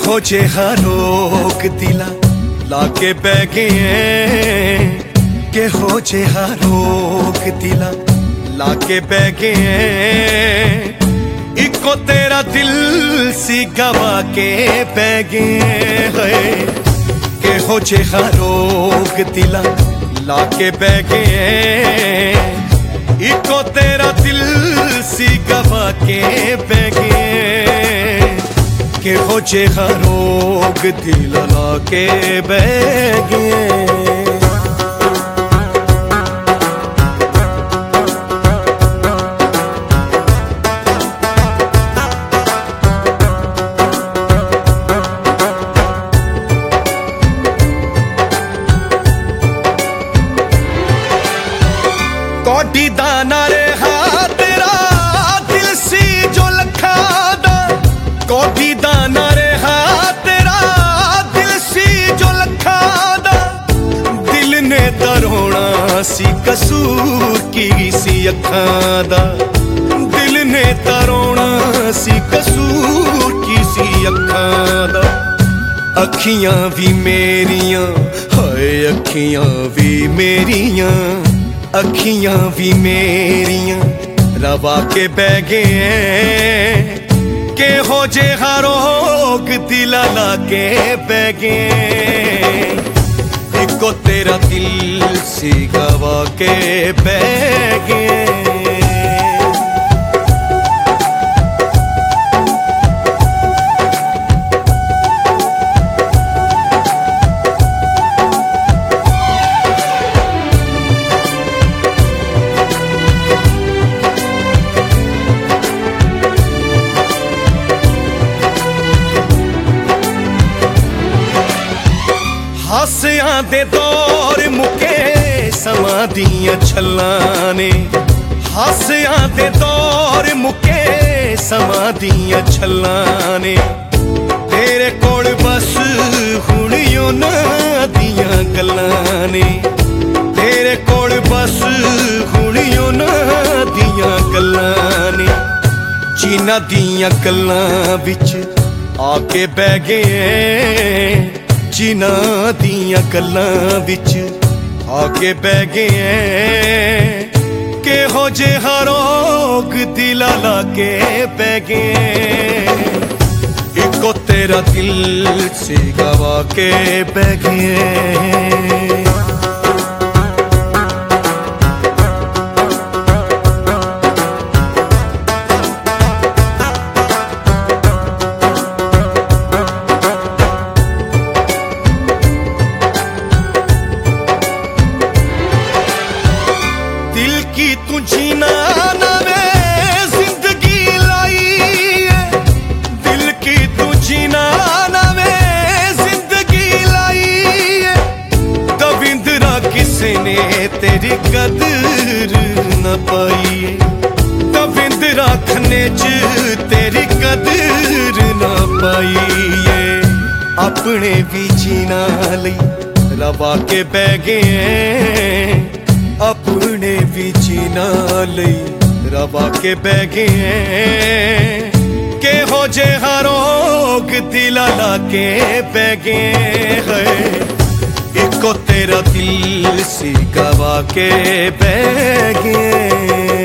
हो जेहा रोग दिला लाके बह गए, के हो जेहा रोग दिला लाके बह गए, इको तेरा दिल सी गवा के बह गए, के हो जेहा रोग दिला लाके बह गए, इको तेरा दिल सी गवा के बह गए, के हो जेहा रोग दिल लाके बह गए। कोडी दाना रे हा तेरा दिल सी जो लखा दा, कोडी दाना रे हा तेरा दिल सी जो लखा दा, दिल ने तरोना सी कसूर की सी अखां दा, दिल ने तरोना सी कसूर की सी अखां दा, अखियां भी मेरियां हाय अखियां भी मेरियां, अखियां भी मेरियां रवा के बह गए, के हो जेहा रोग दिला लाके बह गए, इको तेरा दिल सी गवा के बह गए। हासियां दे दौर मुके समां दियां छल्लां ने, हासियां दे दौर मुके समां दियां छल्लां ने, तेरे कोल बस हुण उन्हां दियां गल्लां ने, तेरे कोल बस हुण उन्हां दियां गल्लां ने, जिन्हां दियां गल्लां विच आके बह गए, जिन्हां दियां गल्लां विच आके बह गए, के हो जेहा रोग दिला लाके बह गए, इको तेरा दिल सी गवा के बह गए। तू जीना नवे जिंदगी लाई है, दिल की तू जीना नवे जिंदगी लाई है, दविंदरा किसे ने तेरी कदर न पाई है, दविंदरा खने च तेरी कदर न पाई है, अपने भी जीना लई रवा के बह गए, अपने भी जीना लई रवा के बह गए, के हो जेहा रोग दिला लाके बह गए, इको तेरा दिल सी गवा के बह गए।